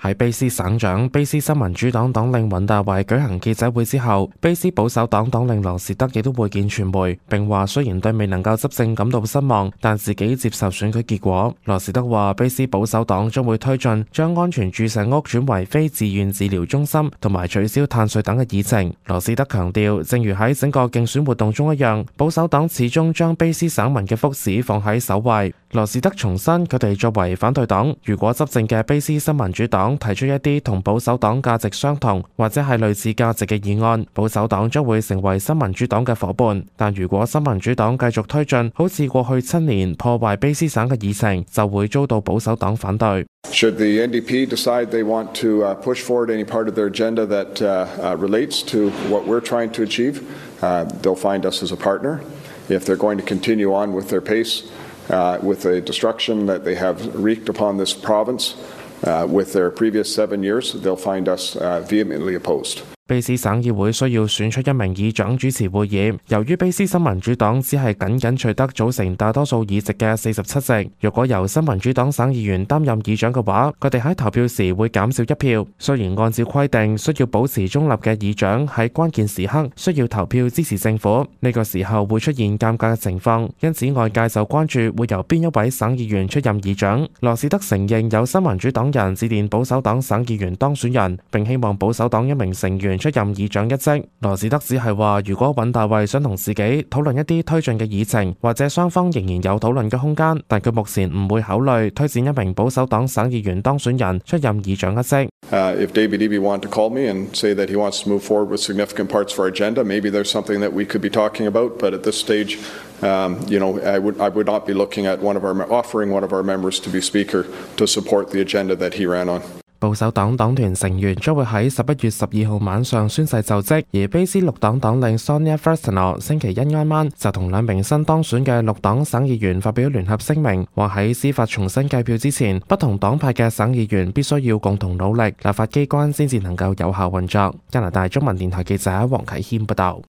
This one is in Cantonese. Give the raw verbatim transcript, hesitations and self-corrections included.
喺卑斯省長卑斯新民主黨黨領尹大維舉行記者會之後，卑斯保守黨黨領羅士德亦都會見傳媒，並話雖然對未能夠執政感到失望，但自己接受選舉結果。羅士德話卑斯保守黨將會推進將安全注射屋轉為非自願治療中心，同埋取消碳稅等嘅議程。羅士德強調，正如喺整個競選活動中一樣，保守黨始終將卑斯省民嘅福祉放喺首位。羅士德重申，佢哋作為反對黨，如果執政嘅卑斯新民主黨提出一啲同保守黨價值相同或者係類似價值嘅議案，保守黨將會成為新民主黨嘅夥伴。但如果新民主黨繼續推進好似過去七年破壞卑斯省嘅議程，就會遭到保守黨反對。 Should the N D P decide they want to uh, push forward any part of their agenda that uh, uh, relates to what we're trying to achieve, uh, they'll find us as a partner. If they're going to continue on with their pace, uh, with the destruction that they have wreaked upon this province, uh, with their previous seven years, they'll find us uh, vehemently opposed. 卑斯省議會需要選出一名議長主持會議，由於卑斯新民主黨只係僅僅取得組成大多數議席嘅四十七席，若果由新民主黨省議員擔任議長嘅話，佢哋喺投票時會減少一票。雖然按照規定需要保持中立嘅議長喺關鍵時刻需要投票支持政府，呢個時候會出現尷尬嘅情況，因此外界就關注會由邊一位省議員出任議長。羅士德承認有新民主黨人致電保守黨省議員當選人，並希望保守黨一名成員出任議長一職。羅士德只係話，如果尹大維想同自己討論一啲推進嘅議程，或者雙方仍然有討論嘅空間，但佢目前唔會考慮推薦一名保守黨省議員當選人出任議長一職。 Uh, if David Eby wanted to call me and say that he wants to move forward with significant parts of our agenda, maybe there's something that we could be talking about. But at this stage, um, you know, I would I would not be looking at one of our offering one of our members to be speaker to support the agenda that he ran on. 保守黨黨團成員將會喺十一月十二號晚上宣誓就職，而卑斯綠黨黨領 Sonia Furstenau 星期一挨晚就同兩名新當選嘅綠黨省議員發表聯合聲明，話喺司法重新計票之前，不同黨派嘅省議員必須要共同努力，立法機關先至能夠有效運作。加拿大中文電台記者黃啟謙報道。